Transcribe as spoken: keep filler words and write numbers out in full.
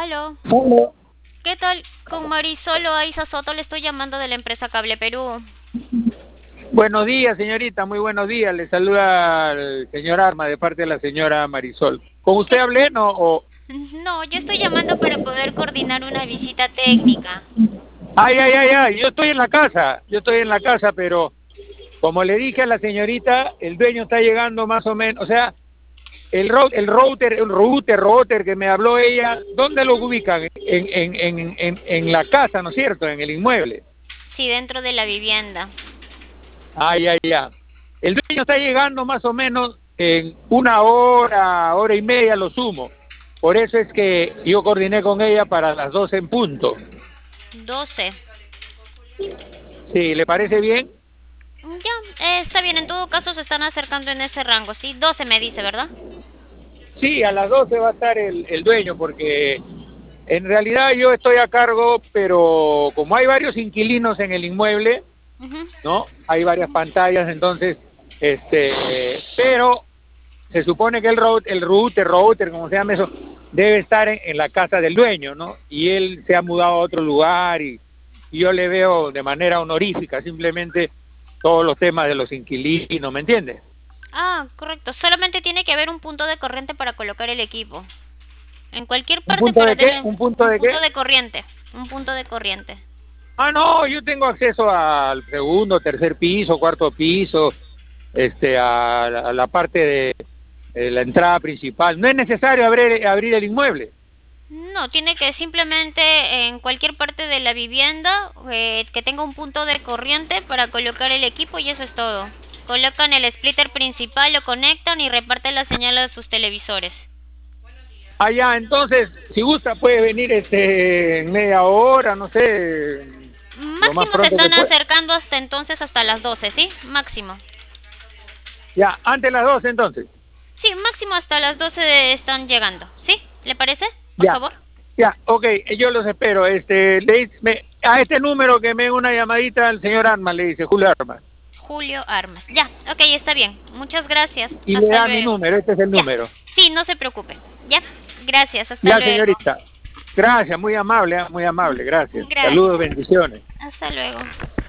Aló. Hola. ¿Qué tal? Con Marisol Loaiza Soto le estoy llamando de la empresa Cable Perú. Buenos días, señorita, muy buenos días. Le saluda al señor Arma de parte de la señora Marisol. ¿Con usted ¿Qué? hablé, no? O... No, yo estoy llamando para poder coordinar una visita técnica. Ay, ay, ay, ay, yo estoy en la casa, yo estoy en la casa, pero como le dije a la señorita, el dueño está llegando más o menos, o sea, el, ro el router, el router, router que me habló ella, ¿dónde lo ubican? En, en, en, en, en la casa, ¿no es cierto? En el inmueble. Sí, dentro de la vivienda. Ay, ay, ay. El dueño está llegando más o menos en una hora, hora y media lo sumo. Por eso es que yo coordiné con ella para las doce en punto. Doce. Sí, ¿le parece bien? Ya, eh, está bien, en todo caso se están acercando en ese rango, ¿sí? Doce me dice, ¿verdad? Sí, a las doce va a estar el, el dueño porque en realidad yo estoy a cargo, pero como hay varios inquilinos en el inmueble, Ujú. ¿no? Hay varias pantallas, entonces, este, pero se supone que el router, el router, router, como se llama eso, debe estar en, en la casa del dueño, ¿no? Y él se ha mudado a otro lugar y, y yo le veo de manera honorífica simplemente todos los temas de los inquilinos, ¿me entiendes? Ah, correcto. Solamente tiene que haber un punto de corriente para colocar el equipo. En cualquier ¿Un parte punto para de qué? tener ¿Un punto un de punto qué? de corriente. Un punto de corriente. Ah, no, yo tengo acceso al segundo, tercer piso, cuarto piso, este, a, la a la parte de, de la entrada principal. No es necesario abrir, abrir el inmueble. No, tiene que simplemente en cualquier parte de la vivienda eh, que tenga un punto de corriente para colocar el equipo y eso es todo. Colocan el splitter principal, lo conectan y reparten la señal a sus televisores. Allá, entonces, si gusta puede venir este en media hora, no sé, lo más Máximo se pronto que están pueda. acercando hasta entonces hasta las doce, ¿sí? Máximo. Ya, antes de las doce entonces. Sí, máximo hasta las doce están llegando, ¿sí? ¿Le parece? Por Ya, favor. ya, ok, yo los espero. Este, le, dice- me- a este número que me dé una llamadita al señor Armas, le dice Julio Armas. Julio Armas. Ya, ok, está bien. Muchas gracias. Y le Hasta da mi luego. número, este es el Ya. número. Sí, no se preocupe. Ya. Gracias. Hasta Ya, luego. señorita. Gracias, muy amable, ¿eh? Muy amable, gracias. Saludos, Gracias. bendiciones. Hasta luego.